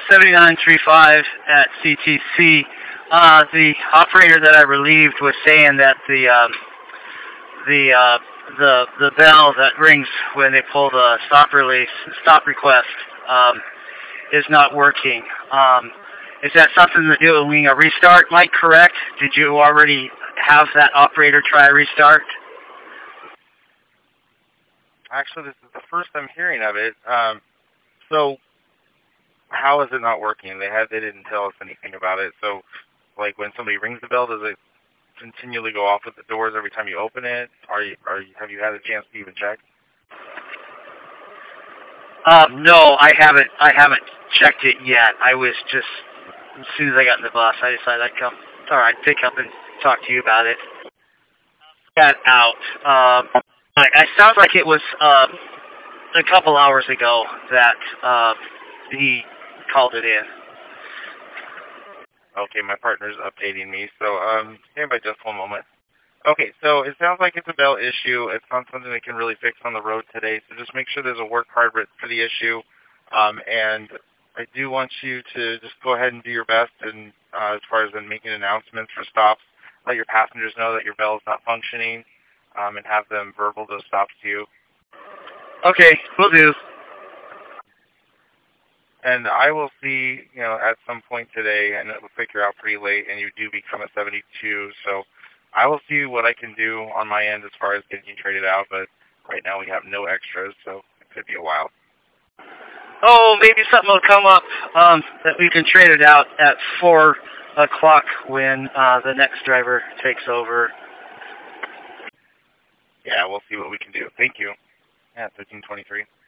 7935 at CTC. The operator that I relieved was saying that the bell that rings when they pull the stop request is not working. Is that something to do with a restart, Mike, correct? Did you already have that operator try a restart? Actually, this is the first I'm hearing of it. So how is it not working? They didn't tell us anything about it. So, like, when somebody rings the bell, does it continually go off at the doors every time you open it? Have you had a chance to even check? No, I haven't checked it yet. I was just, as soon as I got in the bus, I decided I'd pick up and talk to you about it. Got out. It sounds like it was a couple hours ago that he called it in. Okay, my partner's updating me, so stand by just one moment. Okay, so it sounds like it's a bell issue. It's not something they can really fix on the road today, so just make sure there's a work hard for the issue. And I do want you to just go ahead and do your best, and as far as making announcements for stops, let your passengers know that your bell is not functioning, and have them verbal those stops to you. Okay, will do. And I will see, at some point today, and it looks like you're out pretty late, and you do become a 72, so I will see what I can do on my end as far as getting you traded out, but right now we have no extras, so it could be a while. Oh, maybe something will come up that we can trade it out at 4 o'clock when the next driver takes over. Yeah, we'll see what we can do. Thank you. Yeah, 1323.